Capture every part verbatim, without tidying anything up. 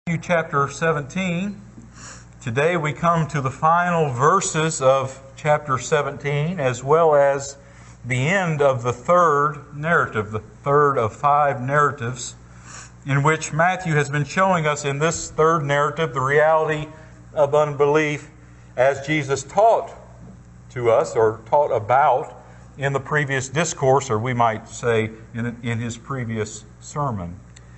Chapter seventeen. Today we come to the final verses of chapter seventeen, as well as the end of the third narrative, the third of five narratives, in which Matthew has been showing us in this third narrative the reality of unbelief as Jesus taught to us, or taught about in the previous discourse, or we might say in, in his previous sermon.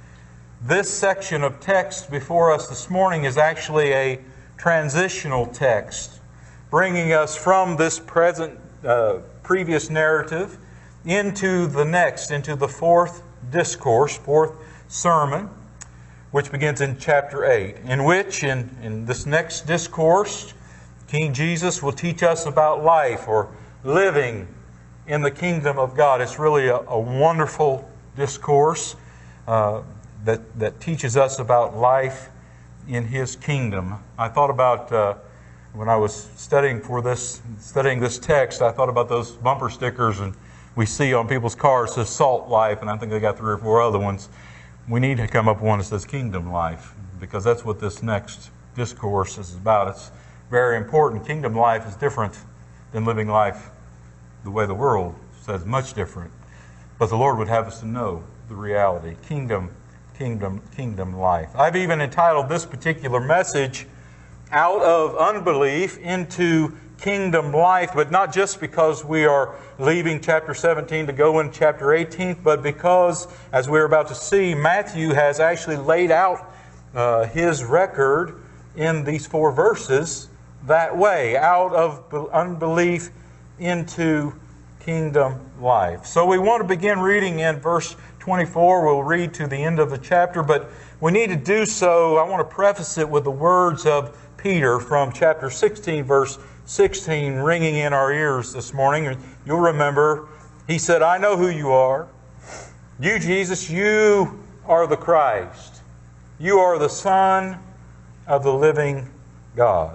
This section of text before us this morning is actually a transitional text, bringing us from this present, uh, previous narrative into the next, into the fourth discourse, fourth sermon, which begins in chapter eight, in which, in, in this next discourse, King Jesus will teach us about life, or living in the kingdom of God. It's really a, a wonderful discourse. Uh, That, that teaches us about life in His kingdom. I thought about, uh, when I was studying for this, studying this text, I thought about those bumper stickers and we see on people's cars that says Salt Life, and I think they got three or four other ones. We need to come up with one that says Kingdom Life, because that's what this next discourse is about. It's very important. Kingdom life is different than living life the way the world says, much different. But the Lord would have us to know the reality. Kingdom Kingdom, kingdom life. I've even entitled this particular message, Out of Unbelief into Kingdom Life, but not just because we are leaving chapter seventeen to go in chapter eighteen, but because, as we're about to see, Matthew has actually laid out uh, his record in these four verses that way, out of unbelief into kingdom life. So we want to begin reading in verse twenty-four. We'll read to the end of the chapter, but we need to do so. I want to preface it with the words of Peter from chapter sixteen, verse sixteen, ringing in our ears this morning. You'll remember, he said, I know who you are. You, Jesus, you are the Christ. You are the Son of the living God.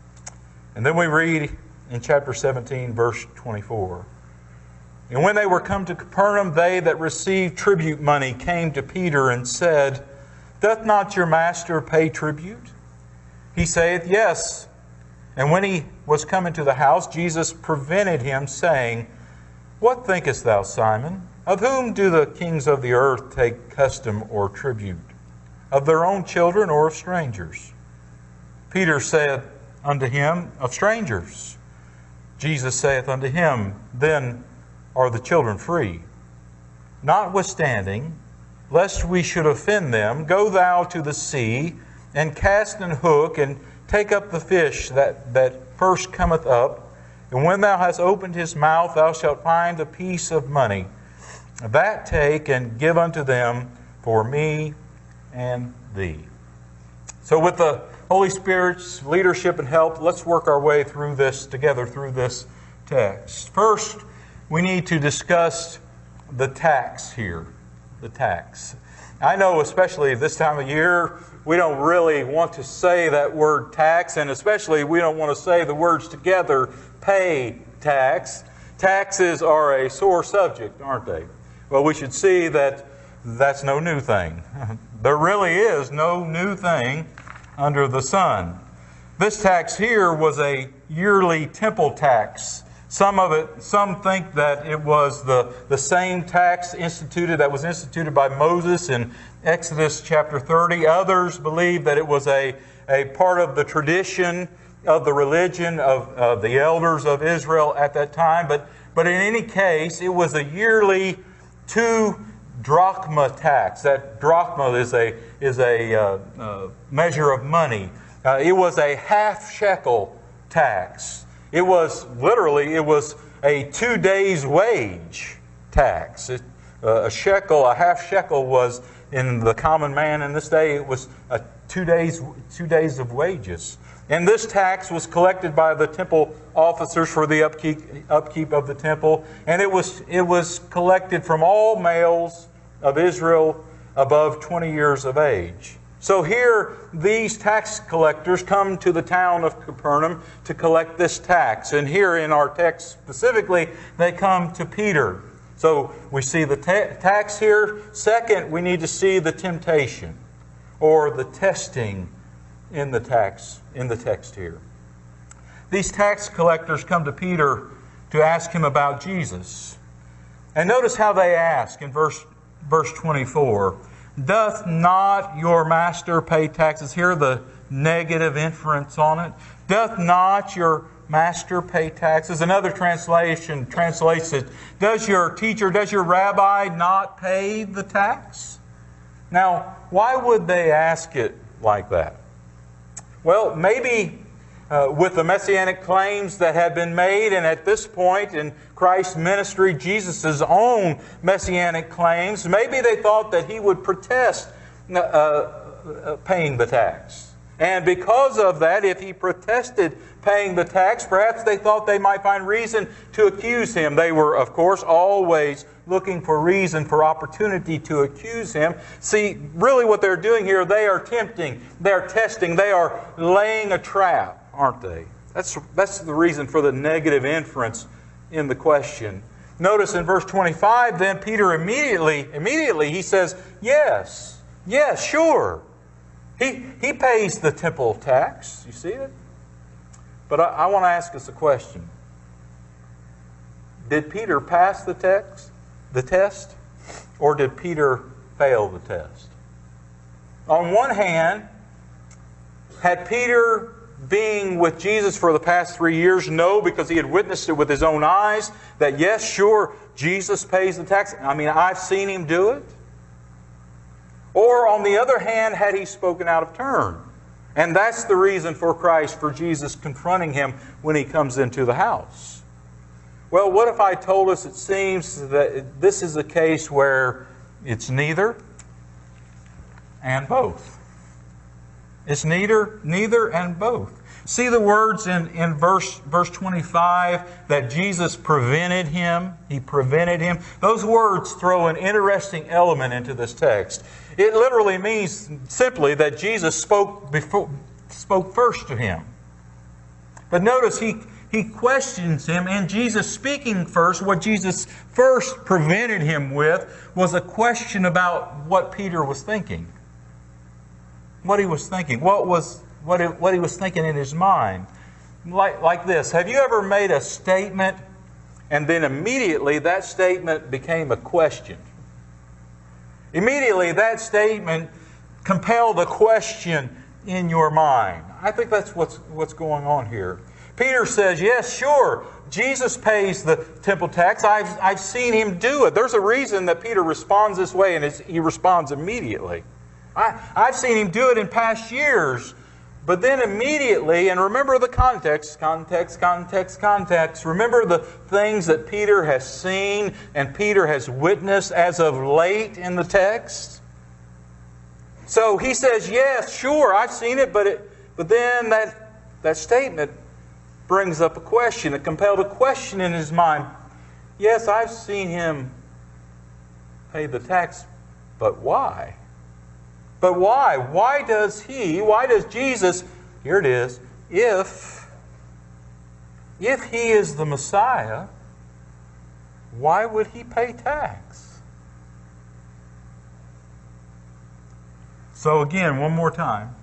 And then we read in chapter seventeen, verse twenty-four. And when they were come to Capernaum, they that received tribute money came to Peter and said, Doth not your master pay tribute? He saith, Yes. And when he was come into the house, Jesus prevented him, saying, What thinkest thou, Simon? Of whom do the kings of the earth take custom or tribute? Of their own children or of strangers? Peter said unto him, Of strangers. Jesus saith unto him, Then are the children free? Notwithstanding, lest we should offend them, go thou to the sea, and cast an hook, and take up the fish that, that first cometh up. And when thou hast opened his mouth, thou shalt find a piece of money. That take, and give unto them for me and thee. So with the Holy Spirit's leadership and help, let's work our way through this together, through this text. First, we need to discuss the tax here. The tax. I know, especially this time of year, we don't really want to say that word tax, and especially we don't want to say the words together, pay tax. Taxes are a sore subject, aren't they? Well, we should see that that's no new thing. There really is no new thing under the sun. This tax here was a yearly temple tax. Some of it, some think that it was the, the same tax instituted that was instituted by Moses in Exodus chapter thirty. Others believe that it was a, a part of the tradition of the religion of, of the elders of Israel at that time. But, but in any case, it was a yearly two drachma tax. That drachma is a, is a uh, uh, measure of money. Uh, it was a half shekel tax. It was, literally, it was a two days' wage tax. It, uh, a shekel, a half shekel was, in the common man in this day, it was a two days, two days of wages. And this tax was collected by the temple officers for the upkeep, upkeep of the temple. And it was, it was collected from all males of Israel above twenty years of age. So here, these tax collectors come to the town of Capernaum to collect this tax. And here in our text specifically, they come to Peter. So we see the ta- tax here. Second, we need to see the temptation. or the testing in the tax in the text here. These tax collectors come to Peter to ask him about Jesus. And notice how they ask in verse verse twenty-four. Doth not your master pay taxes? Here the negative inference on it. Doth not your master pay taxes? Another translation translates it, does your teacher, does your rabbi not pay the tax? Now, why would they ask it like that? Well, maybe uh, with the messianic claims that had been made, and at this point in Christ's ministry, Jesus' own messianic claims, maybe they thought that He would protest uh, uh, paying the tax. And because of that, if He protested paying the tax, perhaps they thought they might find reason to accuse Him. They were, of course, always looking for reason, for opportunity to accuse Him. See, really what they're doing here, they are tempting, they're testing, they are laying a trap, aren't they? That's, that's the reason for the negative inference in the question. Notice in verse twenty-five, then Peter immediately, immediately he says, yes, yes, sure. He, he pays the temple tax. You see it? But I, I want to ask us a question. Did Peter pass the text, the test, or did Peter fail the test? On one hand, had Peter, being with Jesus for the past three years, know because he had witnessed it with his own eyes that yes, sure, Jesus pays the tax. I mean, I've seen Him do it. Or on the other hand, had he spoken out of turn? And that's the reason for Christ, for Jesus confronting him when He comes into the house. Well, what if I told us it seems that this is a case where it's neither and both. It's neither, neither and both. See the words in, in verse, verse twenty-five that Jesus prevented him. He prevented him. Those words throw an interesting element into this text. It literally means simply that Jesus spoke before, spoke first to him. But notice he, he questions him, and Jesus speaking first, what Jesus first prevented him with was a question about what Peter was thinking. What he was thinking. What was what he, what he was thinking in his mind. Like, like this. Have you ever made a statement and then immediately that statement became a question? Immediately that statement compelled a question in your mind. I think that's what's what's going on here. Peter says, yes, sure, Jesus pays the temple tax. I've, I've seen Him do it. There's a reason that Peter responds this way, and it's, he responds immediately. I, I've seen Him do it in past years. But then immediately, and remember the context, context, context, context. Remember the things that Peter has seen and Peter has witnessed as of late in the text. So he says, yes, sure, I've seen it, but it, but then that, that statement brings up a question. It compelled a question in his mind. Yes, I've seen Him pay the tax, but why? But why? Why does He, why does Jesus, here it is, if, if He is the Messiah, why would He pay tax? So again, one more time.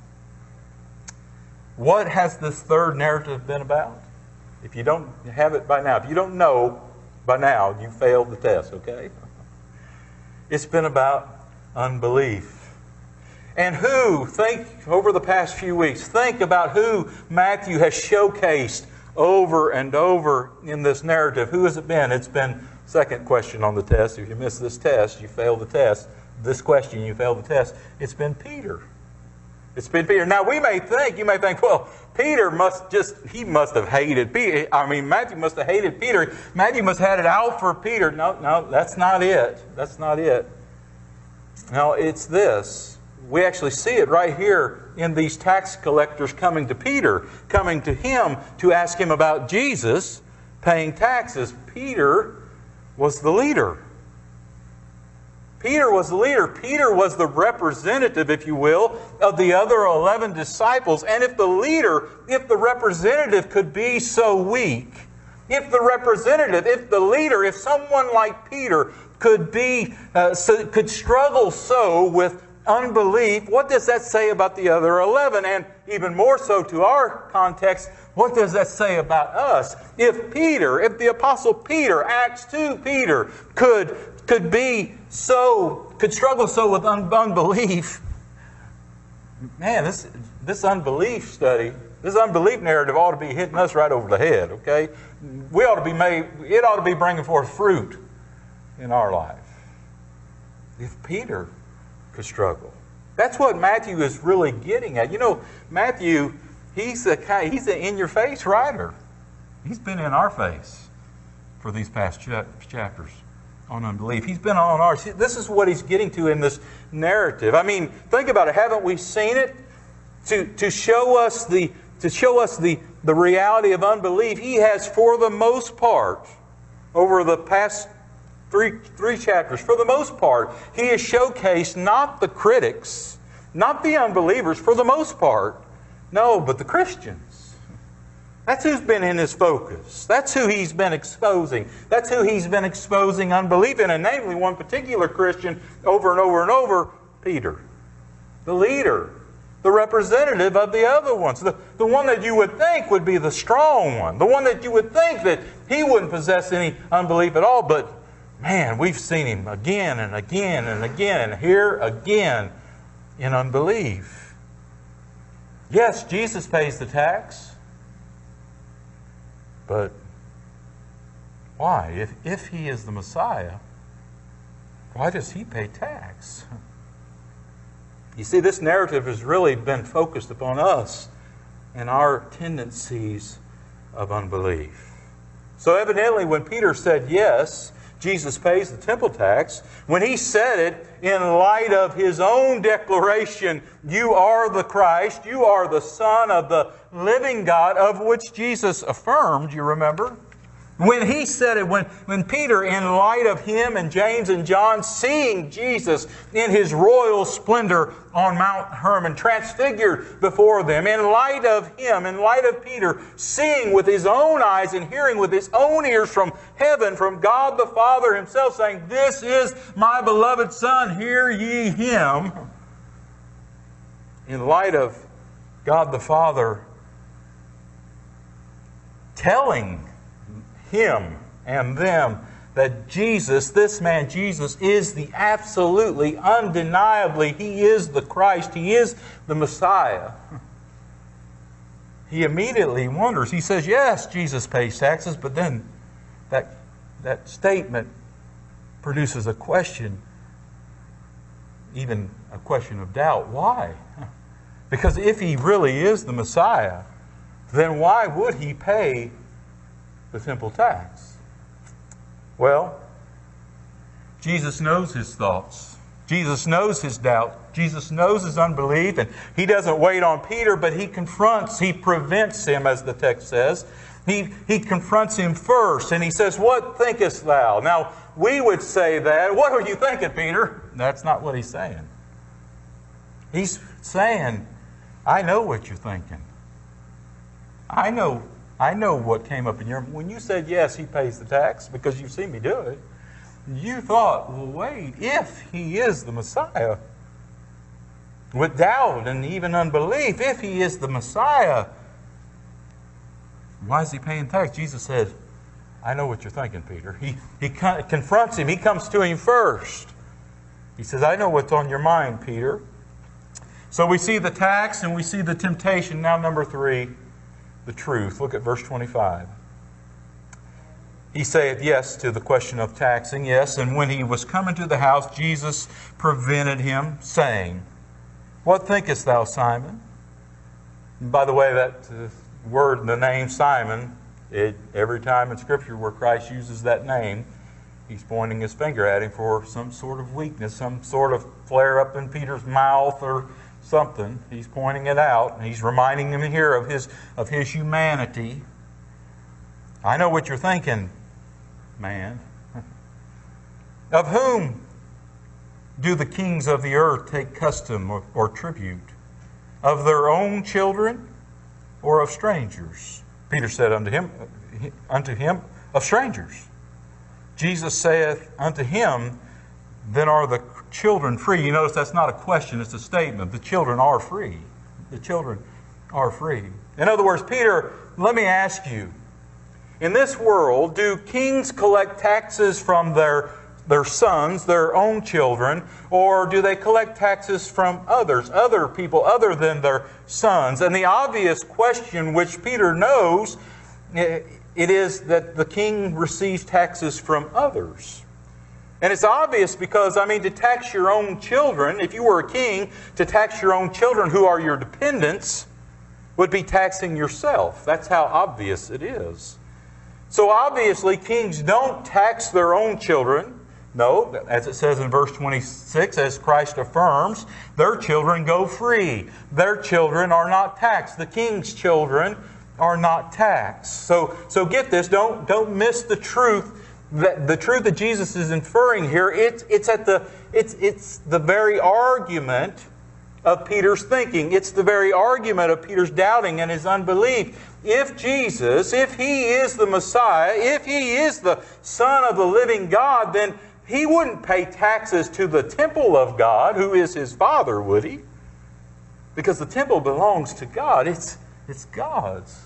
What has this third narrative been about? If you don't have it by now, if you don't know by now, you failed the test, okay? It's been about unbelief. And who, think over the past few weeks, think about who Matthew has showcased over and over in this narrative. Who has it been? It's been, second question on the test. If you miss this test, you fail the test. This question, you fail the test. It's been Peter. It's been Peter. Now we may think, you may think, well, Peter must just, he must have hated Peter. I mean, Matthew must have hated Peter. Matthew must have had it out for Peter. No, no, that's not it. That's not it. No, it's this. We actually see it right here in these tax collectors coming to Peter, coming to him to ask him about Jesus paying taxes. Peter was the leader. Peter was the leader. Peter was the representative, if you will, of the other eleven disciples. And if the leader, if the representative could be so weak, if the representative, if the leader, if someone like Peter could be, uh, so, could struggle so with unbelief, what does that say about the other eleven? And even more so to our context, what does that say about us? If Peter, if the Apostle Peter, Acts two Peter, could, could be so, could struggle so with un- unbelief, man, this, this unbelief study, this unbelief narrative ought to be hitting us right over the head, okay? We ought to be made, it ought to be bringing forth fruit in our life. If Peter could struggle. That's what Matthew is really getting at. You know, Matthew, he's a kind, he's an in-your-face writer. He's been in our face for these past cha- chapters on unbelief. He's been on ours. This is what he's getting to in this narrative. I mean, think about it. Haven't we seen it? To to show us the to show us the, the reality of unbelief, he has, for the most part, over the past Three, three chapters, for the most part, he has showcased not the critics, not the unbelievers, for the most part. No, but the Christians. That's who's been in his focus. That's who he's been exposing. That's who he's been exposing unbelief in, and namely one particular Christian over and over and over, Peter. The leader, the representative of the other ones. The, the one that you would think would be the strong one. The one that you would think that he wouldn't possess any unbelief at all, but man, we've seen him again and again and again, and here again in unbelief. Yes, Jesus pays the tax. But why? If, if he is the Messiah, why does he pay tax? You see, this narrative has really been focused upon us and our tendencies of unbelief. So evidently when Peter said yes, Jesus pays the temple tax, when he said it in light of his own declaration, you are the Christ, you are the Son of the living God, of which Jesus affirmed, you remember? When he said it, when, when Peter, in light of him and James and John, seeing Jesus in his royal splendor on Mount Hermon, transfigured before them, in light of him, in light of Peter, seeing with his own eyes and hearing with his own ears from heaven, from God the Father himself, saying, this is my beloved Son, hear ye him. In light of God the Father telling him and them that Jesus, this man Jesus, is the absolutely, undeniably, he is the Christ, he is the Messiah. He immediately wonders. He says, yes, Jesus pays taxes, but then that, that statement produces a question, even a question of doubt. Why? Because if he really is the Messiah, then why would he pay the temple tax? Well, Jesus knows his thoughts. Jesus knows his doubt. Jesus knows his unbelief, and he doesn't wait on Peter, but he confronts, he prevents him, as the text says. He, he confronts him first, and he says, what thinkest thou? Now, we would say that, what are you thinking, Peter? That's not what he's saying. He's saying, I know what you're thinking. I know I know what came up in your... When you said, yes, he pays the tax, because you've seen me do it, you thought, well, wait, if he is the Messiah, with doubt and even unbelief, if he is the Messiah, why is he paying tax? Jesus said, I know what you're thinking, Peter. He, he confronts him. He comes to him first. He says, I know what's on your mind, Peter. So we see the tax and we see the temptation. Now, number three, the truth. Look at verse twenty-five. He saith yes to the question of taxing, yes. And when he was coming to the house, Jesus prevented him, saying, what thinkest thou, Simon? And by the way, that uh, word, the name Simon, it, every time in Scripture where Christ uses that name, he's pointing his finger at him for some sort of weakness, some sort of flare up in Peter's mouth or something. He's pointing it out, and he's reminding him here of his of his humanity. I know what you're thinking, man. Of whom do the kings of the earth take custom or, or tribute? Of their own children or of strangers? Peter said unto him, unto him, of strangers. Jesus saith unto him, then are the children free. You notice that's not a question, it's a statement. The children are free. The children are free. In other words, Peter, let me ask you, in this world, do kings collect taxes from their, their sons, their own children, or do they collect taxes from others, other people other than their sons? And the obvious question, which Peter knows, it is that the king receives taxes from others. And it's obvious because, I mean, to tax your own children, if you were a king, to tax your own children who are your dependents would be taxing yourself. That's how obvious it is. So obviously, kings don't tax their own children. No, as it says in verse twenty-six, as Christ affirms, their children go free. Their children are not taxed. The king's children are not taxed. So, so get this, don't, don't miss the truth. That the truth that Jesus is inferring here, it's, it's, at the, it's, it's the very argument of Peter's thinking. It's the very argument of Peter's doubting and his unbelief. If Jesus, if He is the Messiah, if He is the Son of the living God, then He wouldn't pay taxes to the temple of God, who is His Father, would He? Because the temple belongs to God. It's, it's God's.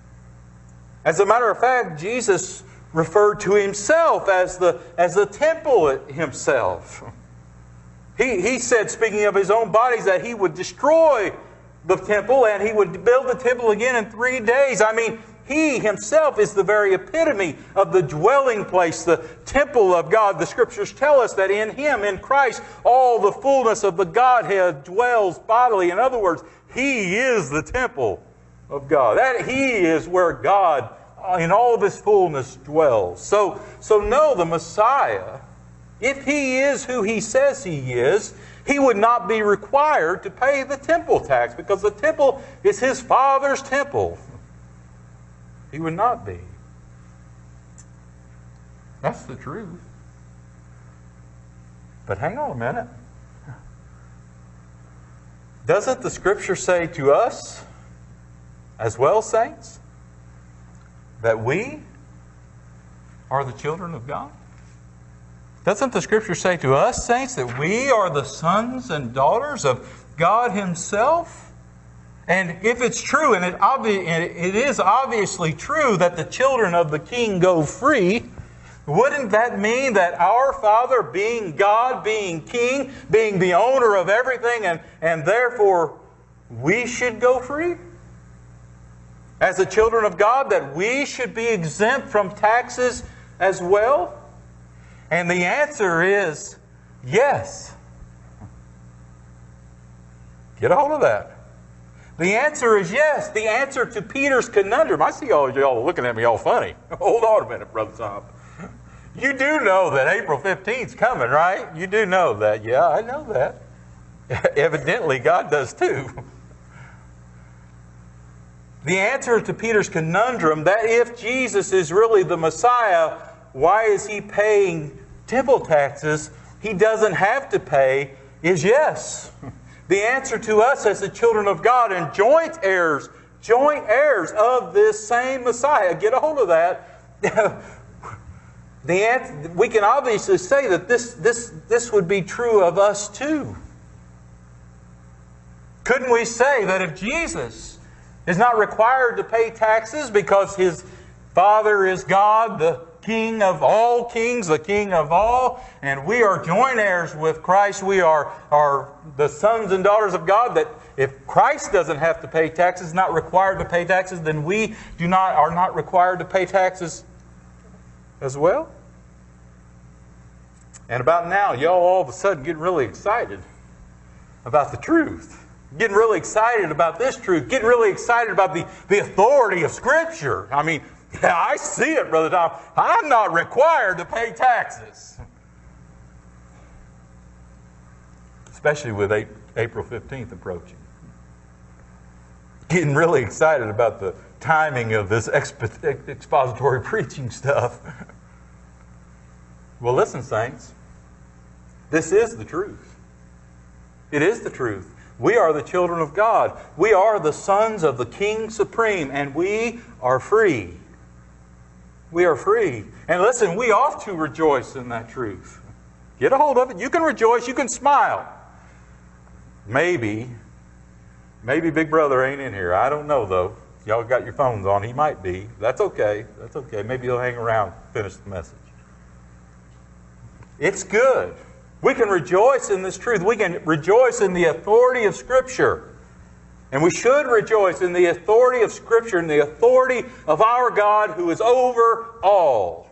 As a matter of fact, Jesus referred to Himself as the, as the temple Himself. He, he said, speaking of His own bodies, that He would destroy the temple and He would build the temple again in three days. I mean, He Himself is the very epitome of the dwelling place, the temple of God. The Scriptures tell us that in Him, in Christ, all the fullness of the Godhead dwells bodily. In other words, He is the temple of God. That He is where God, in all of His fullness, dwells. So, so no, the Messiah, if He is who He says He is, He would not be required to pay the temple tax, because the temple is His Father's temple. He would not be. That's the truth. But hang on a minute. Doesn't the Scripture say to us, as well, saints, that we are the children of God? Doesn't the Scripture say to us, saints, that we are the sons and daughters of God Himself? And if it's true, and it, obvi- and it is obviously true that the children of the King go free, wouldn't that mean that our Father, being God, being King, being the owner of everything, and, and therefore we should go free? As the children of God, that we should be exempt from taxes as well? And the answer is yes. Get a hold of that. The answer is yes. The answer to Peter's conundrum. I see all y'all looking at me all funny. Hold on a minute, Brother Tom. You do know that April fifteenth is coming, right? You do know that. Yeah, I know that. Evidently, God does too. The answer to Peter's conundrum, that if Jesus is really the Messiah, why is He paying temple taxes He doesn't have to pay, is yes. The answer to us as the children of God and joint heirs, joint heirs of this same Messiah, get a hold of that. The answer, we can obviously say that this, this, this would be true of us too. Couldn't we say that if Jesus is not required to pay taxes because His Father is God, the King of all kings, the King of all, and we are joint heirs with Christ, we are, are the sons and daughters of God, that if Christ doesn't have to pay taxes, not required to pay taxes, then we do not are not required to pay taxes as well? And about now, y'all all of a sudden getting really excited about the truth. Getting really excited about this truth. Getting really excited about the, the authority of Scripture. I mean, yeah, I see it, Brother Tom. I'm not required to pay taxes. Especially with April fifteenth approaching. Getting really excited about the timing of this expo- expository preaching stuff. Well, listen, saints. This is the truth. It is the truth. We are the children of God. We are the sons of the King Supreme, and we are free. We are free. And listen, we ought to rejoice in that truth. Get a hold of it. You can rejoice. You can smile. Maybe, maybe Big Brother ain't in here. I don't know, though. Y'all got your phones on. He might be. That's okay. That's okay. Maybe he'll hang around and finish the message. It's good. We can rejoice in this truth. We can rejoice in the authority of Scripture. And we should rejoice in the authority of Scripture and the authority of our God who is over all.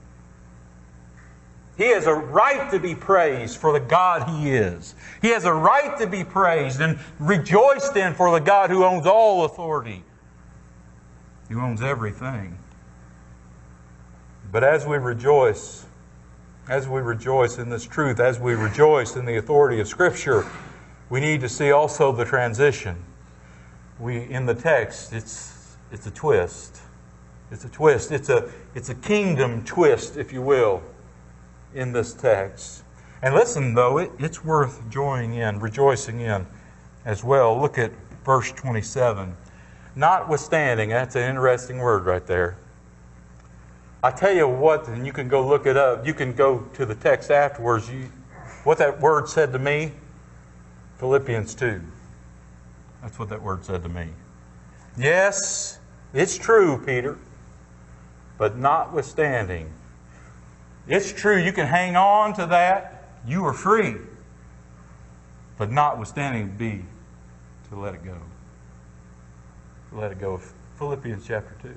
He has a right to be praised for the God He is. He has a right to be praised and rejoiced in for the God who owns all authority. Who owns everything. But as we rejoice, as we rejoice in this truth, as we rejoice in the authority of Scripture, we need to see also the transition. We in the text, it's it's a twist. It's a twist. It's a it's a kingdom twist, if you will, in this text. And listen, though, it, it's worth joining in, rejoicing in as well. Look at verse twenty-seven. Notwithstanding, that's an interesting word right there. I tell you what, and you can go look it up. You can go to the text afterwards. You, what that word said to me, Philippians two. That's what that word said to me. Yes, it's true, Peter. But notwithstanding, it's true, you can hang on to that. You are free. But notwithstanding be to let it go. To let it go. Philippians chapter two.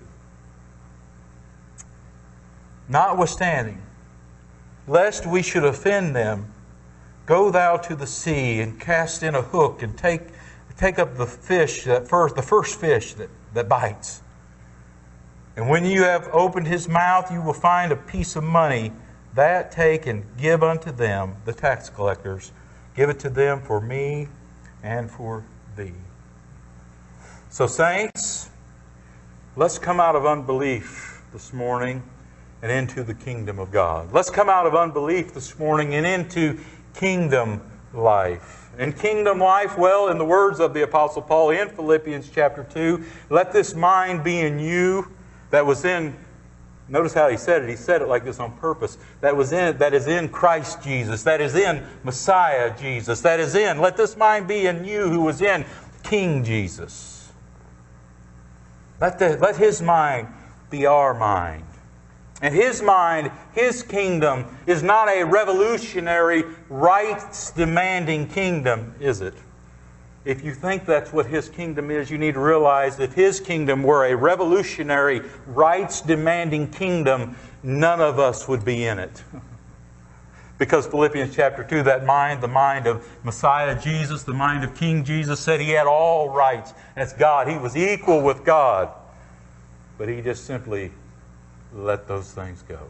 Notwithstanding, lest we should offend them, go thou to the sea and cast in a hook and take take up the fish that first the first fish that, that bites. And when you have opened his mouth, you will find a piece of money. That take and give unto them, the tax collectors. Give it to them for me and for thee. So, saints, let's come out of unbelief this morning and into the kingdom of God. Let's come out of unbelief this morning and into kingdom life. And kingdom life, well, in the words of the Apostle Paul in Philippians chapter two, let this mind be in you that was in, notice how he said it, he said it like this on purpose, that was in, that is in Christ Jesus, that is in Messiah Jesus, that is in, let this mind be in you who was in King Jesus. Let, the, let His mind be our mind. And His mind, His kingdom, is not a revolutionary, rights-demanding kingdom, is it? If you think that's what His kingdom is, you need to realize that if His kingdom were a revolutionary, rights-demanding kingdom, none of us would be in it. Because Philippians chapter two, that mind, the mind of Messiah Jesus, the mind of King Jesus, said He had all rights as God. He was equal with God. But He just simply let those things go.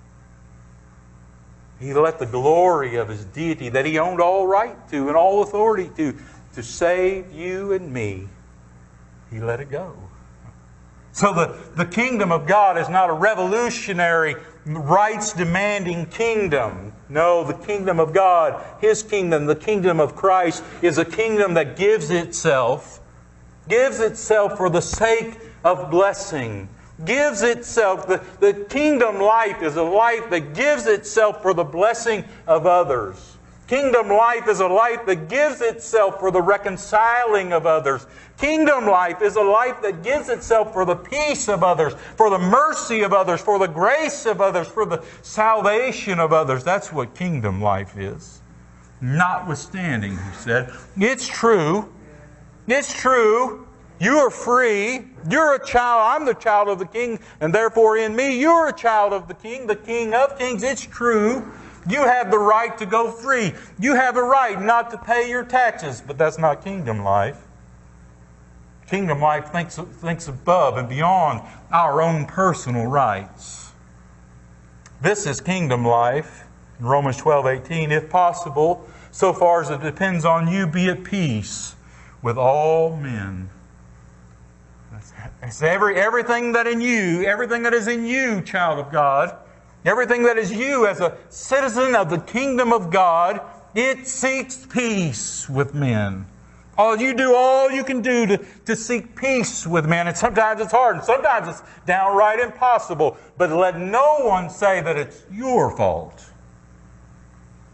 He let the glory of His deity that He owned all right to and all authority to, to save you and me, He let it go. So the, the kingdom of God is not a revolutionary, rights-demanding kingdom. No, the kingdom of God, His kingdom, the kingdom of Christ, is a kingdom that gives itself, gives itself for the sake of blessing, gives itself, the, the kingdom life is a life that gives itself for the blessing of others. Kingdom life is a life that gives itself for the reconciling of others. Kingdom life is a life that gives itself for the peace of others, for the mercy of others, for the grace of others, for the salvation of others. That's what kingdom life is. Notwithstanding, He said, it's true. It's true. You are free. You're a child. I'm the child of the King, and therefore in me you're a child of the King, the King of Kings. It's true. You have the right to go free. You have a right not to pay your taxes, but that's not kingdom life. Kingdom life thinks, thinks above and beyond our own personal rights. This is kingdom life. In Romans twelve eighteen, if possible, so far as it depends on you, be at peace with all men. It's every, everything that in you, everything that is in you, child of God, everything that is you as a citizen of the kingdom of God, it seeks peace with men. All you do, all you can do to, to seek peace with men. And sometimes it's hard, and sometimes it's downright impossible. But let no one say that it's your fault.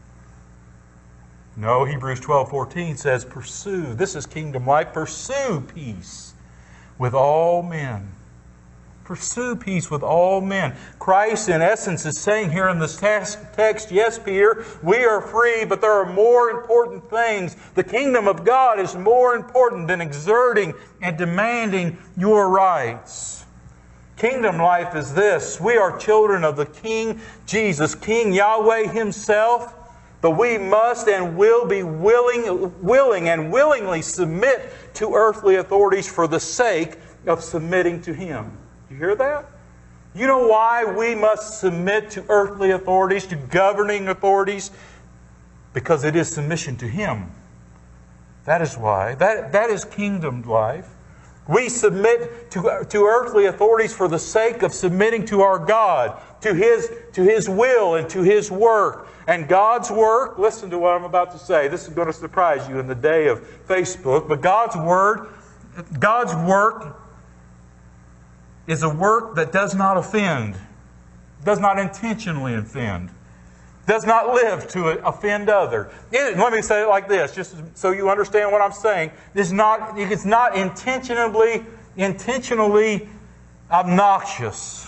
No, Hebrews twelve fourteen says, pursue. This is kingdom life. Pursue peace with all men. Pursue peace with all men. Christ, in essence, is saying here in this text, yes, Peter, we are free, but there are more important things. The kingdom of God is more important than exerting and demanding your rights. Kingdom life is this. We are children of the King Jesus, King Yahweh Himself, but we must and will be willing, willing and willingly submit to earthly authorities for the sake of submitting to Him. You hear that? You know why we must submit to earthly authorities, to governing authorities? Because it is submission to Him. That is why. That, that is kingdom life. We submit to, to earthly authorities for the sake of submitting to our God, to His, to His will and to His work. And God's work, listen to what I'm about to say. This is going to surprise you in the day of Facebook. But God's Word, God's work is a work that does not offend, does not intentionally offend, does not live to offend others. It, let me say it like this, just so you understand what I'm saying. It's not, it's not intentionally, intentionally obnoxious.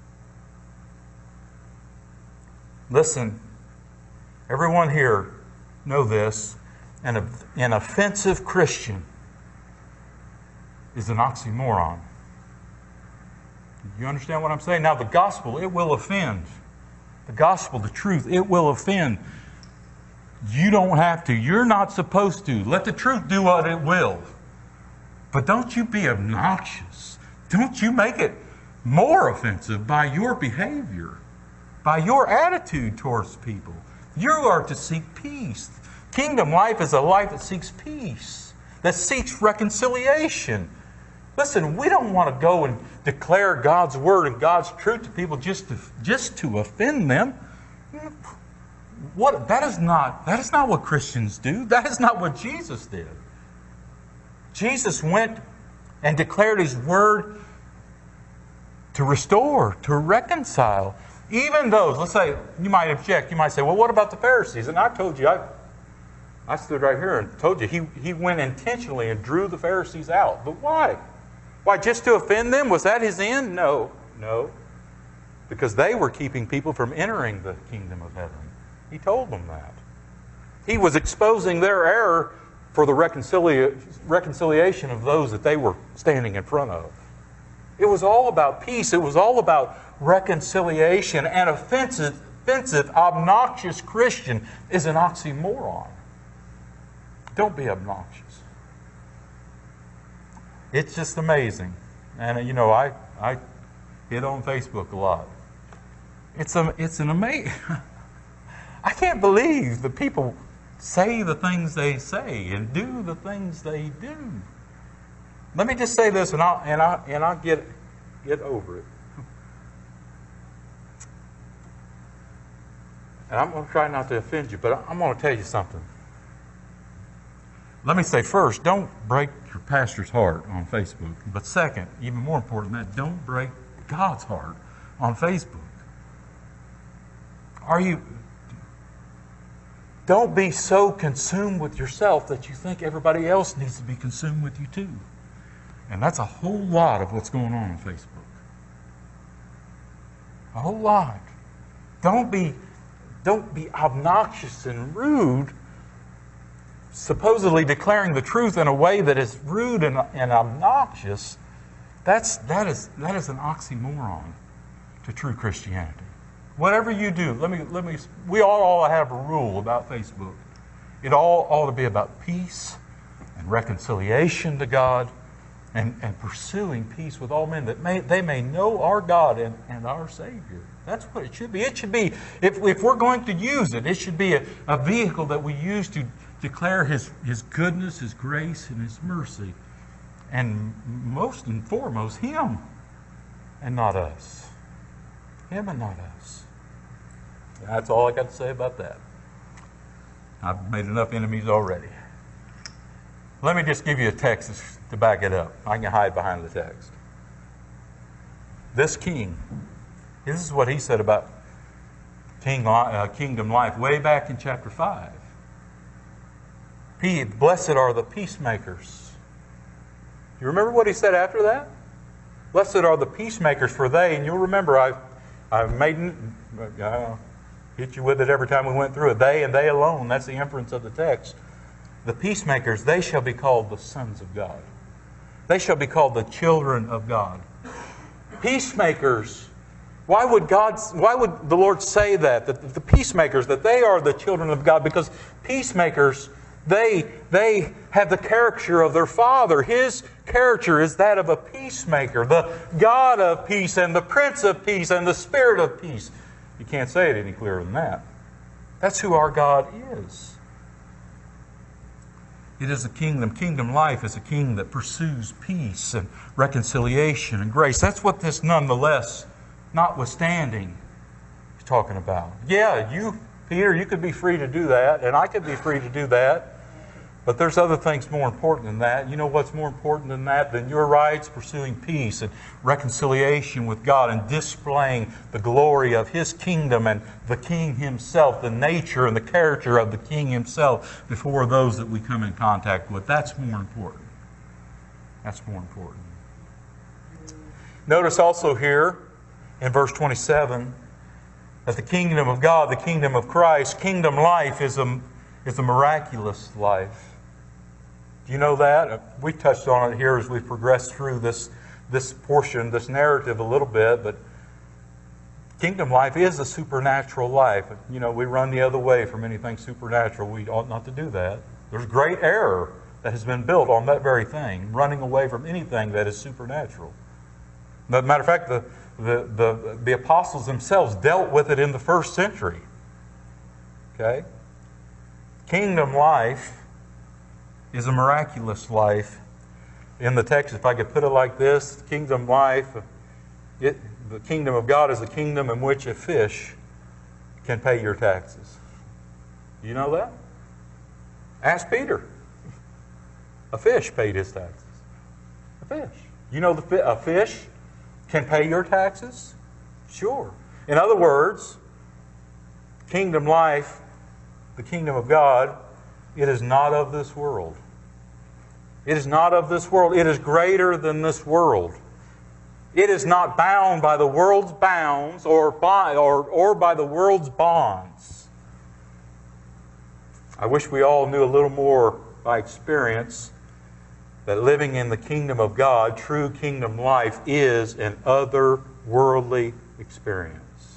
Listen, everyone here know this. An, an offensive Christian is an oxymoron. You understand what I'm saying? Now, the gospel, it will offend. The gospel, the truth, it will offend. You don't have to. You're not supposed to. Let the truth do what it will. But don't you be obnoxious. Don't you make it more offensive by your behavior, by your attitude towards people. You are to seek peace. Kingdom life is a life that seeks peace, that seeks reconciliation. Listen, we don't want to go and declare God's Word and God's truth to people just to, just to offend them. What, that is not, that is not what Christians do. That is not what Jesus did. Jesus went and declared His Word to restore, to reconcile. Even those, let's say, you might object. You might say, well, what about the Pharisees? And I told you, I, I stood right here and told you, he, he went intentionally and drew the Pharisees out. But why? Why, just to offend them? Was that His end? No, no. Because they were keeping people from entering the kingdom of heaven. He told them that. He was exposing their error for the reconcilia- reconciliation of those that they were standing in front of. It was all about peace. It was all about reconciliation. An offensive, offensive, obnoxious Christian is an oxymoron. Don't be obnoxious. It's just amazing. And, you know, I, I hit on Facebook a lot. It's, a, it's an amazing... I can't believe the people say the things they say and do the things they do. Let me just say this, and I'll, and I'll, and I'll get, get over it. And I'm going to try not to offend you, but I'm going to tell you something. Let me say first, don't break your pastor's heart on Facebook. But second, even more important than that, don't break God's heart on Facebook. Are you... Don't be so consumed with yourself that you think everybody else needs to be consumed with you too. And that's a whole lot of what's going on on Facebook. A whole lot. Don't be, don't be obnoxious and rude, supposedly declaring the truth in a way that is rude and, and obnoxious. That's, that is, that is an oxymoron to true Christianity. Whatever you do, let me, let me, we all, all have a rule about Facebook. It all ought to be about peace and reconciliation to God and, and pursuing peace with all men, that may, they may know our God and, and our Savior. That's what it should be. It should be, if, if we're going to use it, it should be a, a vehicle that we use to declare His, His goodness, His grace, and His mercy. And most and foremost, Him and not us. Him and not us. That's all I got to say about that. I've made enough enemies already. Let me just give you a text to back it up. I can hide behind the text. This king, this is what he said about king, uh, kingdom life way back in chapter five. He, blessed are the peacemakers. You remember what he said after that? Blessed are the peacemakers, for they, and you'll remember I've, I've made, uh, hit you with it every time we went through it. They and they alone, that's the inference of the text. The peacemakers, they shall be called the sons of God. They shall be called the children of God. Peacemakers. Why would God? Why would the Lord say that? That the peacemakers, that they are the children of God? Because peacemakers, they they have the character of their Father. His character is that of a peacemaker, the God of peace and the Prince of Peace and the Spirit of peace. You can't say it any clearer than that. That's who our God is. It is a kingdom. Kingdom life is a king that pursues peace and reconciliation and grace. That's what this nonetheless, notwithstanding, is talking about. Yeah, you, Peter, you could be free to do that, and I could be free to do that. But there's other things more important than that. You know what's more important than that? Than your rights, pursuing peace and reconciliation with God and displaying the glory of His kingdom and the King Himself, the nature and the character of the King Himself before those that we come in contact with. That's more important. That's more important. Notice also here in verse twenty-seven that the kingdom of God, the kingdom of Christ, kingdom life is a, is a miraculous life. Do you know that? We touched on it here as we progressed through this, this portion, this narrative a little bit, but kingdom life is a supernatural life. You know, we run the other way from anything supernatural. We ought not to do that. There's great error that has been built on that very thing, running away from anything that is supernatural. As a matter of fact, the, the, the, the apostles themselves dealt with it in the first century. Okay? Kingdom life is a miraculous life. In the text, if I could put it like this, kingdom life, it, the kingdom of God is a kingdom in which a fish can pay your taxes. You know that? Ask Peter. A fish paid his taxes. A fish. You know the a fish can pay your taxes? Sure. In other words, kingdom life, the kingdom of God, it is not of this world. It is not of this world. It is greater than this world. It is not bound by the world's bounds or by, or, or by the world's bonds. I wish we all knew a little more by experience that living in the kingdom of God, true kingdom life, is an otherworldly experience.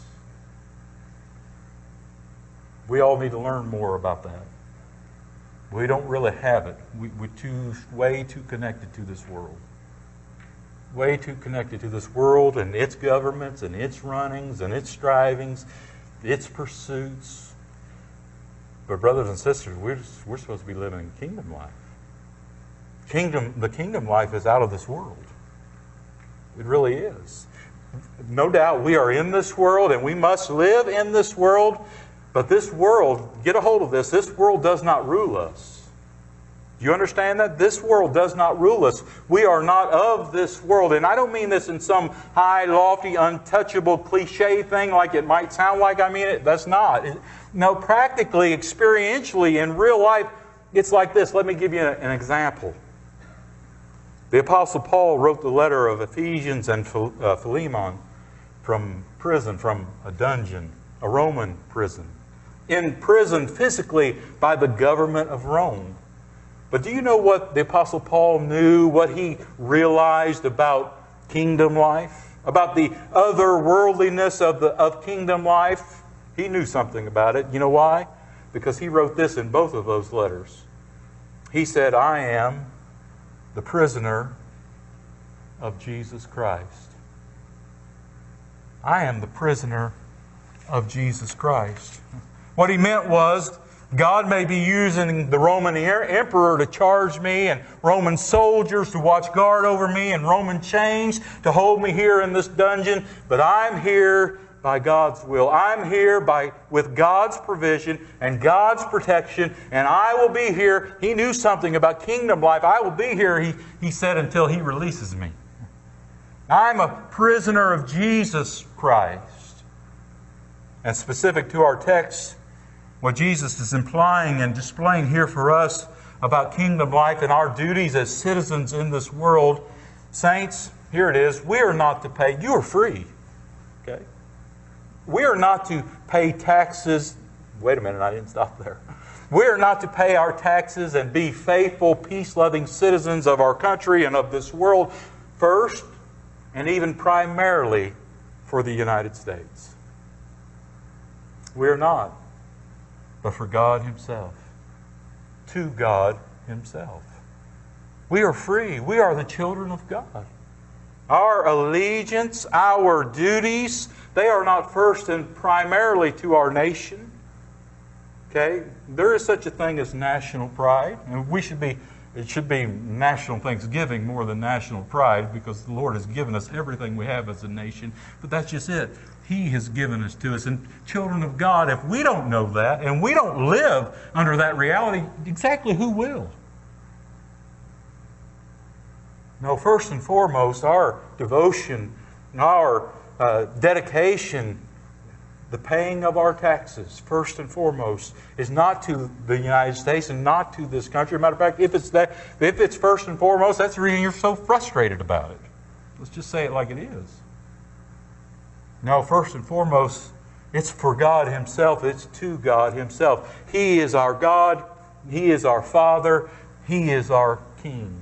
We all need to learn more about that. We don't really have it. We, we're too, way too connected to this world. Way too connected to this world and its governments and its runnings and its strivings, its pursuits. But brothers and sisters, we're, we're supposed to be living in kingdom life. Kingdom, the kingdom life is out of this world. It really is. No doubt we are in this world and we must live in this world. But this world, get a hold of this, this world does not rule us. Do you understand that? This world does not rule us. We are not of this world. And I don't mean this in some high, lofty, untouchable, cliche thing like it might sound like I mean it. That's not. No, practically, experientially, in real life, it's like this. Let me give you an example. The Apostle Paul wrote the letter of Ephesians and Philemon from prison, from a dungeon, a Roman prison. Imprisoned physically by the government of Rome. But do you know what the Apostle Paul knew, what he realized about kingdom life? About the otherworldliness of, the, of kingdom life? He knew something about it. You know why? Because he wrote this in both of those letters. He said, I am the prisoner of Jesus Christ. I am the prisoner of Jesus Christ. What he meant was, God may be using the Roman emperor to charge me and Roman soldiers to watch guard over me and Roman chains to hold me here in this dungeon, but I'm here by God's will. I'm here by with God's provision and God's protection, and I will be here. He knew something about kingdom life. I will be here, he, he said, until He releases me. I'm a prisoner of Jesus Christ. And specific to our text, what Jesus is implying and displaying here for us about kingdom life and our duties as citizens in this world, saints, here it is. We are not to pay. You are free. Okay? We are not to pay taxes. Wait a minute, I didn't stop there. We are not to pay our taxes and be faithful, peace-loving citizens of our country and of this world first, and even primarily for the United States. We are not, but for God Himself, to God Himself. We are free. We are the children of God. Our allegiance, our duties, they are not first and primarily to our nation. Okay? There is such a thing as national pride, and we should be It should be national thanksgiving more than national pride, because the Lord has given us everything we have as a nation. But that's just it. He has given us to us. And children of God, if we don't know that and we don't live under that reality, exactly who will? No, first and foremost, our devotion, our uh, dedication, the paying of our taxes, first and foremost, is not to the United States and not to this country. As a matter of fact, if it's that, if it's first and foremost, that's the reason you're so frustrated about it. Let's just say it like it is. No, first and foremost, it's for God Himself. It's to God Himself. He is our God. He is our Father. He is our King.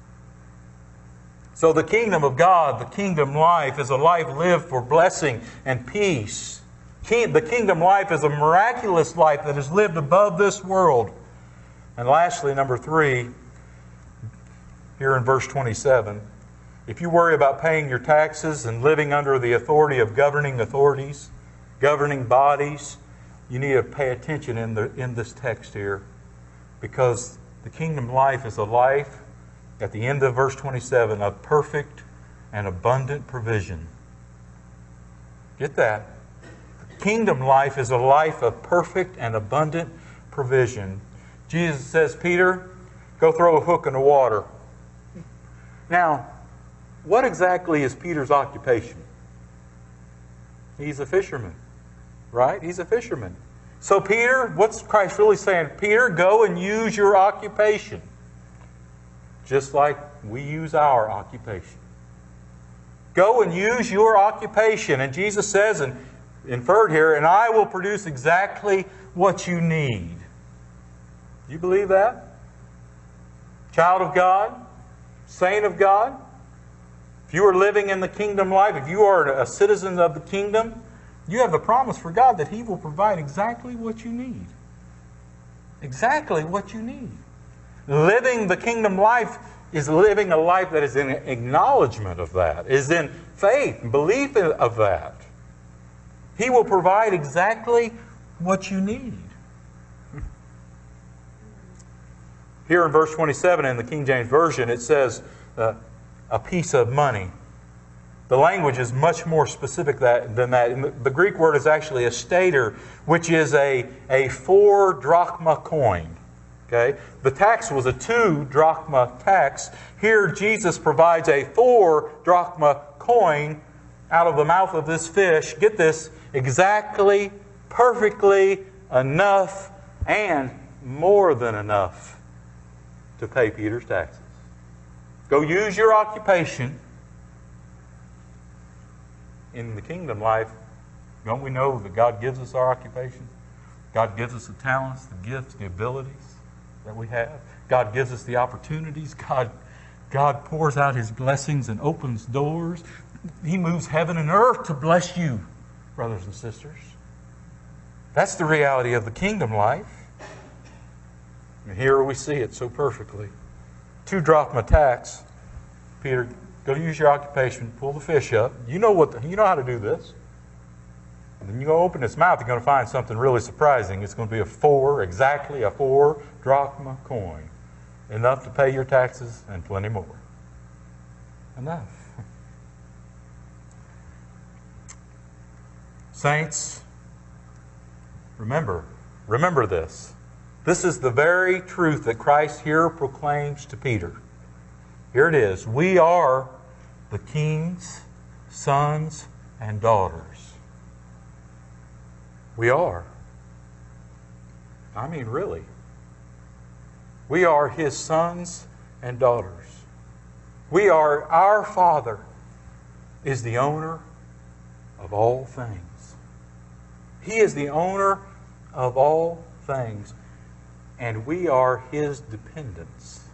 So the kingdom of God, the kingdom life, is a life lived for blessing and peace. The kingdom life is a miraculous life that is lived above this world. And lastly, number three, here in verse twenty-seven, if you worry about paying your taxes and living under the authority of governing authorities, governing bodies, you need to pay attention in the in this text here, because the kingdom life is a life, at the end of verse twenty-seven, of perfect and abundant provision. Get that? Kingdom life is a life of perfect and abundant provision. Jesus says, Peter, go throw a hook in the water. Now, what exactly is Peter's occupation? He's a fisherman, right? He's a fisherman. So Peter, what's Christ really saying? Peter, go and use your occupation, just like we use our occupation. Go and use your occupation. And Jesus says, and inferred here, and I will produce exactly what you need. Do you believe that? Child of God? Saint of God? If you are living in the kingdom life, if you are a citizen of the kingdom, you have the promise for God that He will provide exactly what you need. Exactly what you need. Living the kingdom life is living a life that is in acknowledgement of that, is in faith and belief of that. He will provide exactly what you need. Here in verse twenty-seven in the King James Version, it says uh, a piece of money. The language is much more specific that, than that. And the, the Greek word is actually a stater, which is a, a four drachma coin. Okay? The tax was a two drachma tax. Here Jesus provides a four drachma coin out of the mouth of this fish. Get this, exactly, perfectly enough, and more than enough to pay Peter's taxes. Go use your occupation. In the kingdom life, don't we know that God gives us our occupation? God gives us the talents, the gifts, the abilities that we have. God gives us the opportunities. God, God pours out His blessings and opens doors. He moves heaven and earth to bless you, brothers and sisters. That's the reality of the kingdom life. And here we see it so perfectly. Two drachma tax. Peter, go use your occupation, pull the fish up. You know what? The, you know how to do this. And then you go open its mouth, you're going to find something really surprising. It's going to be a four, exactly a four drachma coin. Enough to pay your taxes and plenty more. Enough. Saints, remember, remember this. This is the very truth that Christ here proclaims to Peter. Here it is. We are the King's sons and daughters. We are. I mean, really. We are His sons and daughters. We are, our Father is the owner of all things. He is the owner of all things. And we are His dependents.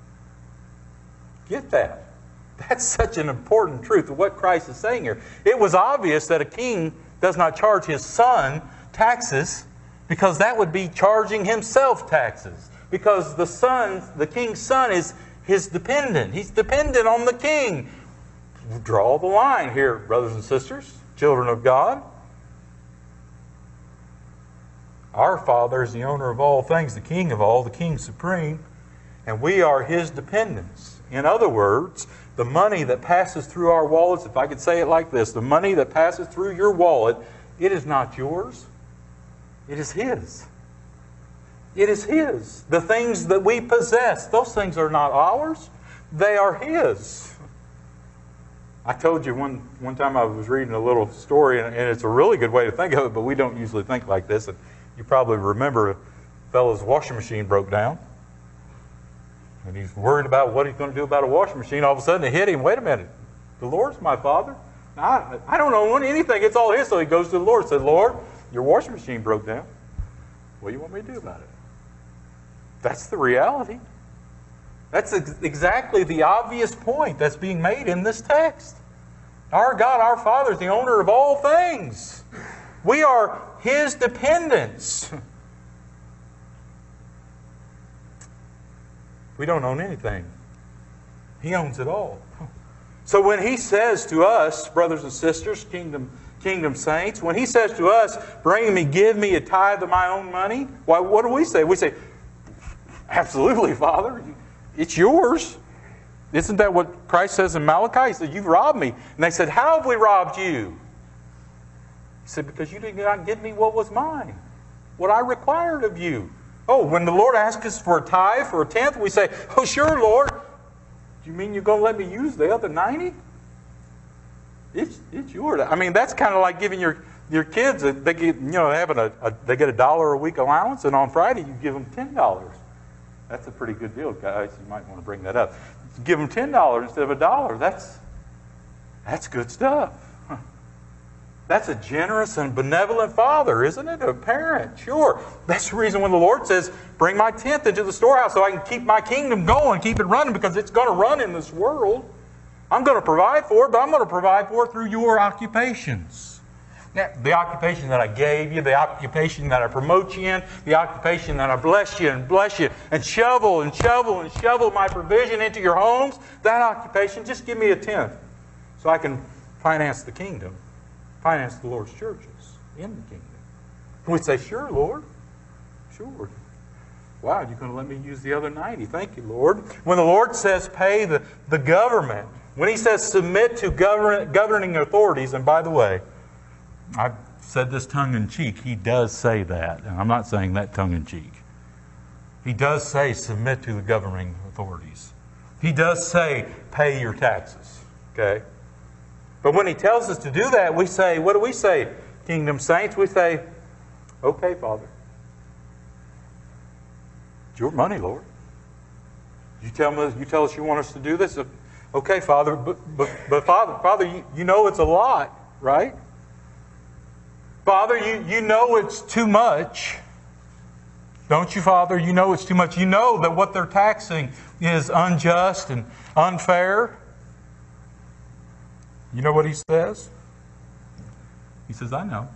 Get that? That's such an important truth of what Christ is saying here. It was obvious that a king does not charge his son taxes, because that would be charging himself taxes. Because the son, the king's son, is his dependent. He's dependent on the king. Draw the line here, brothers and sisters, children of God. Our Father is the owner of all things, the King of all, the King supreme, and we are His dependents. In other words, the money that passes through our wallets, if I could say it like this, the money that passes through your wallet, it is not yours. It is His. It is His. The things that we possess, those things are not ours. They are His. I told you one, one time I was reading a little story, and, and it's a really good way to think of it, but we don't usually think like this. And you probably remember a fellow's washing machine broke down. And he's worried about what he's going to do about a washing machine. All of a sudden it hit him. Wait a minute. The Lord's my Father. I, I don't own anything. It's all His. So he goes to the Lord and says, Lord, your washing machine broke down. What do you want me to do about it? That's the reality. That's ex- exactly the obvious point that's being made in this text. Our God, our Father, is the owner of all things. We are His dependents. We don't own anything. He owns it all. So when He says to us, brothers and sisters, kingdom kingdom saints, when He says to us, bring me, give me a tithe of my own money, why, what do we say? We say, absolutely, Father. It's yours. Isn't that what Christ says in Malachi? He said, you've robbed me. And they said, how have we robbed you? He said, because you did not give me what was mine, what I required of you. Oh, when the Lord asks us for a tithe, for a tenth, we say, oh, sure, Lord. Do you mean you're going to let me use the other ninety? It's it's yours. I mean, that's kind of like giving your, your kids, a, they get, you know, having a, a they get a dollar a week allowance, and on Friday you give them ten dollars. That's a pretty good deal, guys. You might want to bring that up. Give them ten dollars instead of a dollar. That's that's good stuff. That's a generous and benevolent father, isn't it? A parent, sure. That's the reason when the Lord says, bring my tenth into the storehouse so I can keep my kingdom going, keep it running, because it's going to run in this world. I'm going to provide for it, but I'm going to provide for it through your occupations. Now, the occupation that I gave you, the occupation that I promote you in, the occupation that I bless you and bless you, and shovel and shovel and shovel my provision into your homes, that occupation, just give me a tenth so I can finance the kingdom. Finance the Lord's churches in the kingdom. And we'd say, sure, Lord. Sure. Wow, you're going to let me use the other ninety. Thank you, Lord. When the Lord says pay the, the government, when He says submit to govern, governing authorities, and by the way, I've said this tongue-in-cheek, He does say that, and I'm not saying that tongue-in-cheek. He does say submit to the governing authorities. He does say pay your taxes. Okay? But when He tells us to do that, we say, what do we say, kingdom saints? We say, okay, Father. It's your money, Lord. You tell me, you tell us you want us to do this? Okay, Father, but, but, but Father, Father, you, you know it's a lot, right? Father, you, you know it's too much. Don't you, Father? You know it's too much. You know that what they're taxing is unjust and unfair. You know what He says? He says, I know.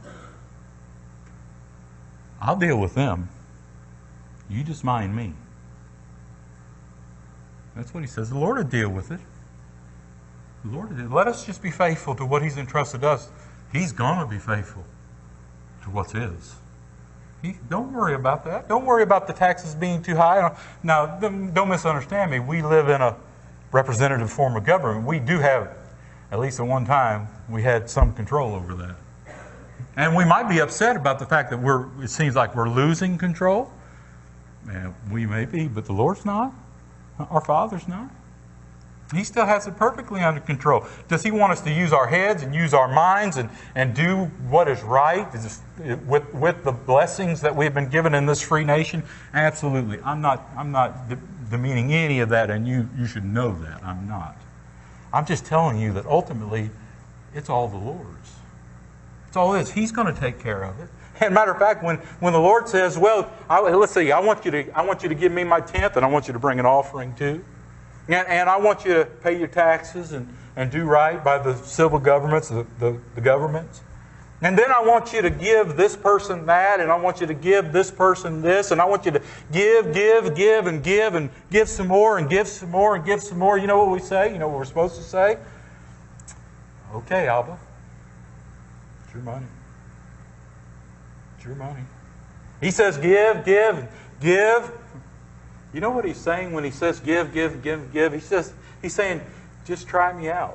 I'll deal with them. You just mind me. That's what He says. The Lord will deal with it. The Lord will deal. Let us just be faithful to what He's entrusted us. He's going to be faithful to what's His. He, don't worry about that. Don't worry about the taxes being too high. Now, don't misunderstand me. We live in a representative form of government. We do have, at least at one time, we had some control over that. And we might be upset about the fact that we're. It seems like we're losing control. And we may be, but the Lord's not. Our Father's not. He still has it perfectly under control. Does He want us to use our heads and use our minds and, and do what is right with, with the blessings that we've been given in this free nation? Absolutely. I'm not, I'm not de- demeaning any of that, and you, you should know that. I'm not. I'm just telling you that ultimately it's all the Lord's. It's all His. He's going to take care of it. And matter of fact, when, when the Lord says, well, I, let's see, I want you to I want you to give me my tenth, and I want you to bring an offering too. And, and I want you to pay your taxes and, and do right by the civil governments, the, the, the governments. And then I want you to give this person that, and I want you to give this person this, and I want you to give, give, give, and give, and give some more, and give some more, and give some more. You know what we say? You know what we're supposed to say? Okay, Abba. It's your money. It's your money. He says give, give, give. You know what He's saying when He says give, give, give, give? He says, He's saying, just try me out.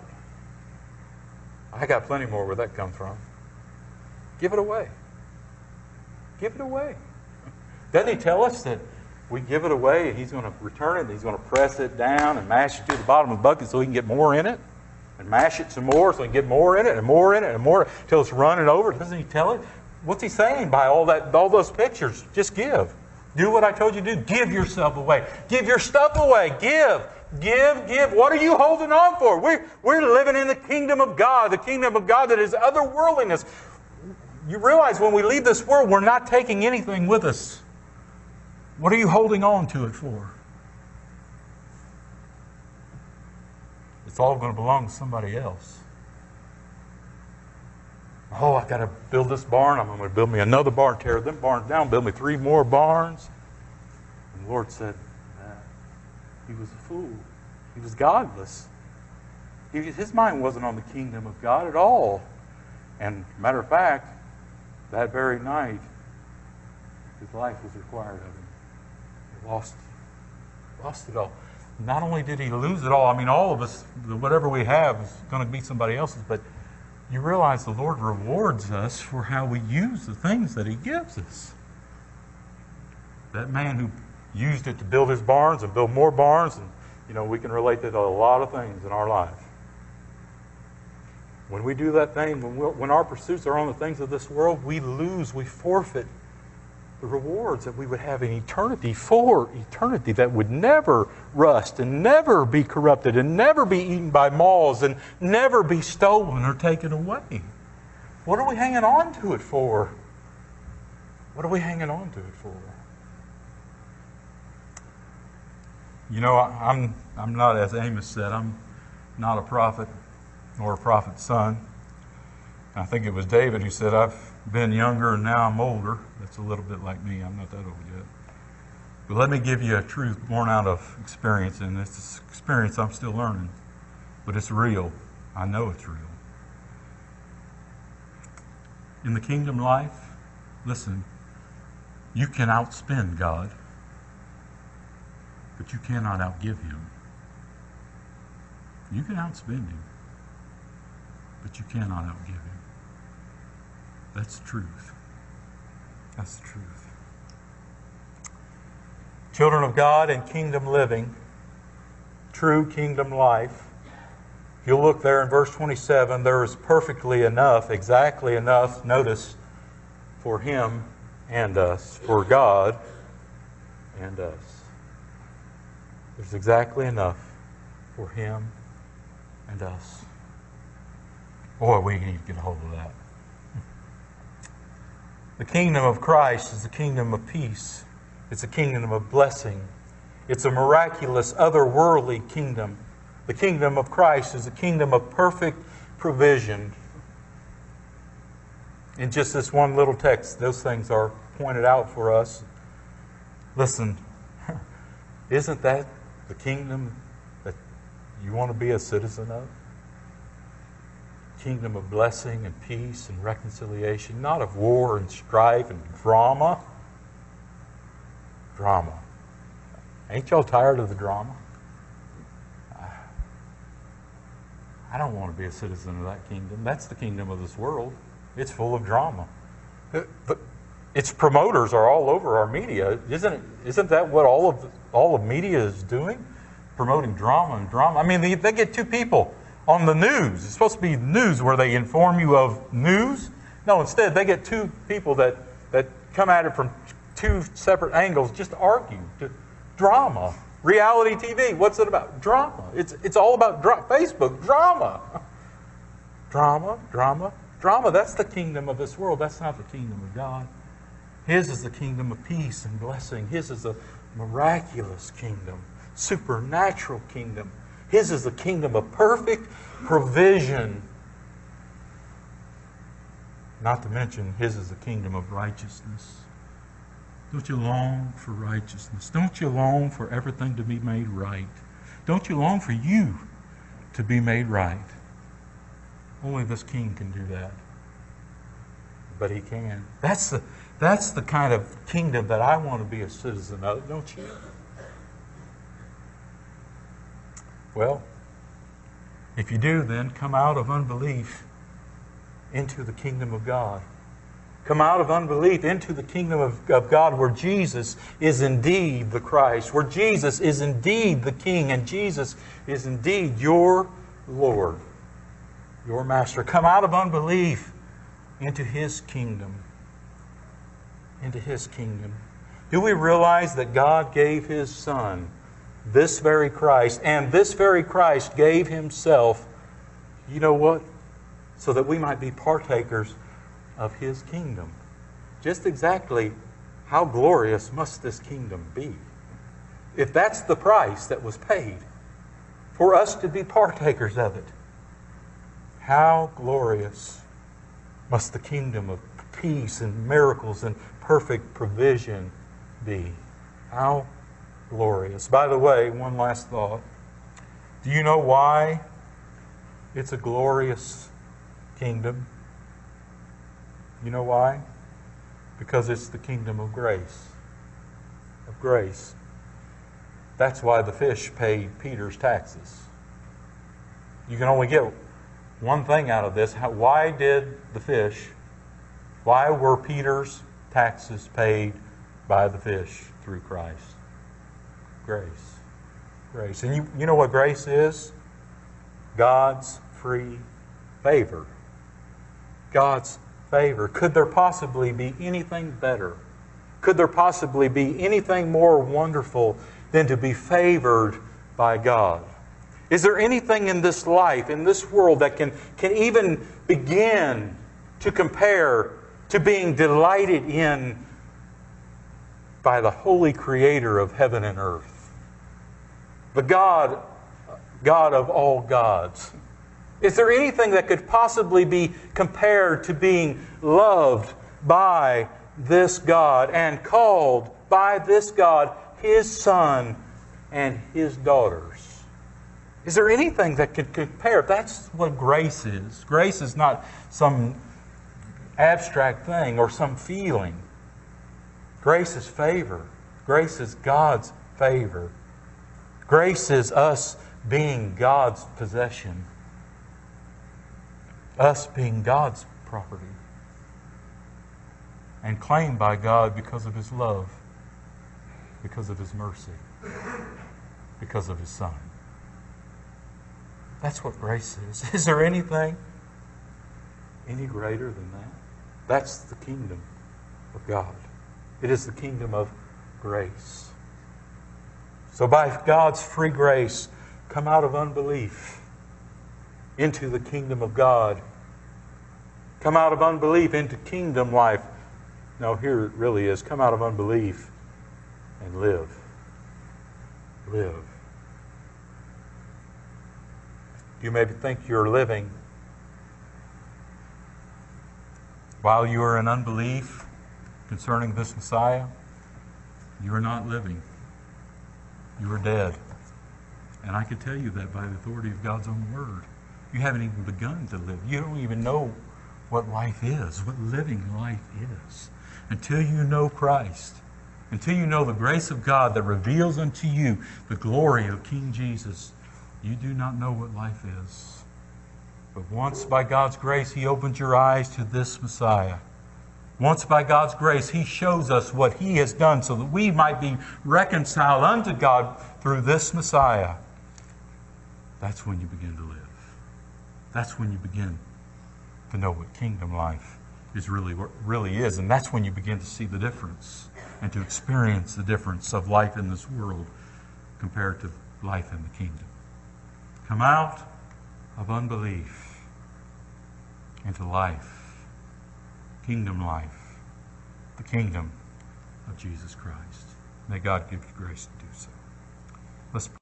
I got plenty more where that comes from. Give it away. Give it away. Doesn't He tell us that we give it away and He's going to return it and He's going to press it down and mash it to the bottom of the bucket so He can get more in it? And mash it some more so He can get more in it and more in it and more until it's running over. Doesn't He tell it? What's He saying by all that, all those pictures? Just give. Do what I told you to do. Give yourself away. Give your stuff away. Give. Give, give. What are you holding on for? We're, we're living in the kingdom of God, the kingdom of God that is otherworldliness. You realize when we leave this world, we're not taking anything with us. What are you holding on to it for? It's all going to belong to somebody else. Oh, I got to build this barn. I'm going to build me another barn, tear them barns down, build me three more barns. And the Lord said, nah, he was a fool. He was godless. He, his mind wasn't on the kingdom of God at all. And matter of fact, that very night, his life was required of him. He lost, lost it all. Not only did he lose it all, I mean, all of us, whatever we have is going to be somebody else's, but you realize the Lord rewards us for how we use the things that He gives us. That man who used it to build his barns and build more barns, and you know, we can relate that to a lot of things in our life. When we do that thing, when, we, when our pursuits are on the things of this world, we lose, we forfeit the rewards that we would have in eternity, for eternity, that would never rust and never be corrupted and never be eaten by moths and never be stolen or taken away. What are we hanging on to it for? What are we hanging on to it for? You know, I, I'm I'm not, as Amos said, I'm not a prophet nor a prophet's son. I think it was David who said, I've been younger and now I'm older. That's a little bit like me. I'm not that old yet. But let me give you a truth born out of experience, and it's experience I'm still learning. But it's real. I know it's real. In the kingdom life, listen, you can outspend God, but you cannot outgive Him. You can outspend Him, but you cannot outgive Him. That's the truth. That's the truth. Children of God and kingdom living, true kingdom life. If you'll look there in verse twenty-seven, there is perfectly enough, exactly enough, notice, for Him and us, for God and us. There's exactly enough for Him and us. Boy, we need to get a hold of that. The kingdom of Christ is the kingdom of peace. It's a kingdom of blessing. It's a miraculous, otherworldly kingdom. The kingdom of Christ is a kingdom of perfect provision. In just this one little text, those things are pointed out for us. Listen, isn't that the kingdom that you want to be a citizen of? Kingdom of blessing and peace and reconciliation, not of war and strife and drama. Drama. Ain't y'all tired of the drama? I don't want to be a citizen of that kingdom. That's the kingdom of this world. It's full of drama. But its promoters are all over our media. Isn't it? Isn't that what all of all of media is doing? promoting drama and drama. I mean, they, they get two people on the news. It's supposed to be news where they inform you of news. No, instead, they get two people that, that come at it from two separate angles, just to argue. To drama. Reality T V, what's it about? Drama. It's, it's all about dra- Facebook, drama. Drama, drama, drama. That's the kingdom of this world. That's not the kingdom of God. His is the kingdom of peace and blessing. His is a miraculous kingdom, supernatural kingdom. His is the kingdom of perfect provision. Not to mention, His is the kingdom of righteousness. Don't you long for righteousness? Don't you long for everything to be made right? Don't you long for you to be made right? Only this king can do that. But he can. That's the, that's the kind of kingdom that I want to be a citizen of, don't you? Well, if you do, then come out of unbelief into the kingdom of God. Come out of unbelief into the kingdom of, of God, where Jesus is indeed the Christ, where Jesus is indeed the King, and Jesus is indeed your Lord, your Master. Come out of unbelief into His kingdom. Into His kingdom. Do we realize that God gave His Son, this very Christ, and this very Christ gave Himself, you know what? So that we might be partakers of His kingdom. Just exactly how glorious must this kingdom be? If that's the price that was paid for us to be partakers of it, how glorious must the kingdom of peace and miracles and perfect provision be? How glorious. By the way, one last thought. Do you know why it's a glorious kingdom? You know why? Because it's the kingdom of grace. Of grace. That's why the fish paid Peter's taxes. You can only get one thing out of this. How, why did the fish, why were Peter's taxes paid by the fish through Christ? Grace. Grace. And you, you know what grace is? God's free favor. God's favor. Could there possibly be anything better? Could there possibly be anything more wonderful than to be favored by God? Is there anything in this life, in this world, that can, can even begin to compare to being delighted in by the holy Creator of heaven and earth? The God, God of all gods. Is there anything that could possibly be compared to being loved by this God and called by this God His Son and His daughters? Is there anything that could compare? That's what grace is. Grace is not some abstract thing or some feeling. Grace is favor. Grace is God's favor. Grace is us being God's possession. Us being God's property. And claimed by God because of His love, because of His mercy, because of His Son. That's what grace is. Is there anything any greater than that? That's the kingdom of God. It is the kingdom of grace. So by God's free grace, come out of unbelief into the kingdom of God. Come out of unbelief into kingdom life. No, here it really is. Come out of unbelief and live. Live. You maybe think you're living while you are in unbelief concerning this Messiah. You are not living. You are dead. And I can tell you that by the authority of God's own word. You haven't even begun to live. You don't even know what life is, what living life is. Until you know Christ, until you know the grace of God that reveals unto you the glory of King Jesus, you do not know what life is. But once by God's grace He opens your eyes to this Messiah. Once by God's grace He shows us what He has done so that we might be reconciled unto God through this Messiah. that's when you begin to live. That's when you begin to know what kingdom life is really really is. And that's when you begin to see the difference and to experience the difference of life in this world compared to life in the kingdom. Come out of unbelief into life, kingdom life, the kingdom of Jesus Christ. May God give you grace to do so. Let's pray.